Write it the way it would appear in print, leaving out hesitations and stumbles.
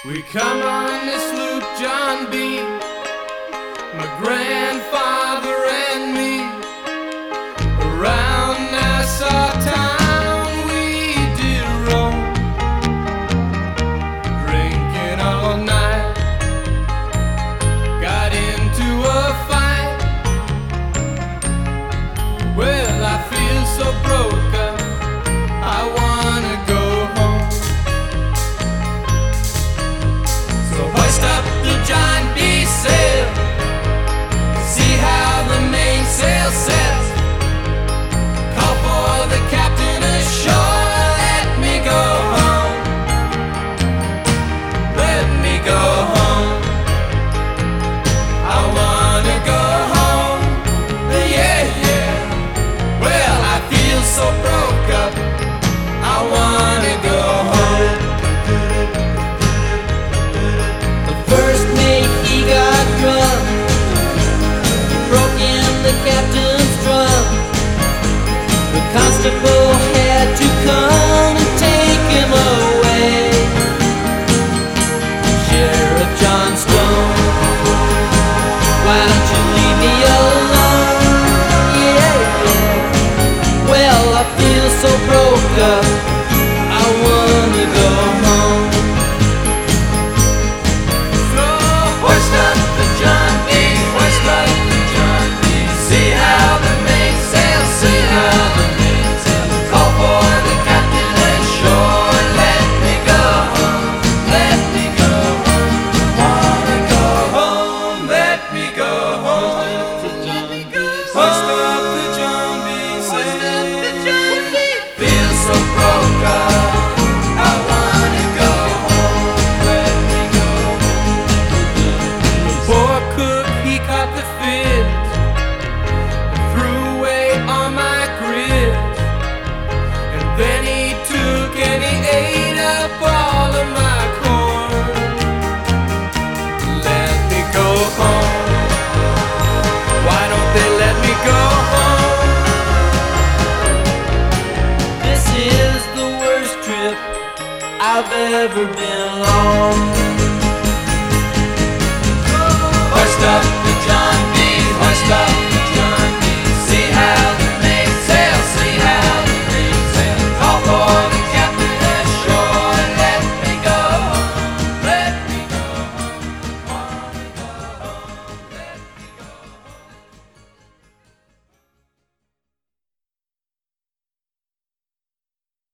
We come on this loop, John B., my grandfather and me. Around Nassau town we did roam, drinking all night. Got into a fight. Well, I feel so broke up, I wanna go home. So hoist up the John B. sail, see how the mainsail sets. Call for the captain ashore, let me go home. Let me go home. I wanna go home. Yeah, yeah. Well, I feel so broke up, I wanna go home. The first mate, he got drunk, broke in the captain's drum. The constable had to come and take him away. Sheriff John Stone, why don't you leave me alone? Yeah, yeah. Well, I feel so broke up, I wanna go home. So hoist up the John B., hoist up the John B. See how the mainsail, see how the mainsail. Call for the captain ashore, let me go home, let me go home. Wanna go home, let me go home. Hoist up the John B. Feel so broke up, I wanna go home, let me go home. The poor cook, he caught the fit, threw away all my grit, and then he took and he ate up all of my corn. Let me go home. Why don't they let me go home? This is the worst trip I've ever been on. Hoist up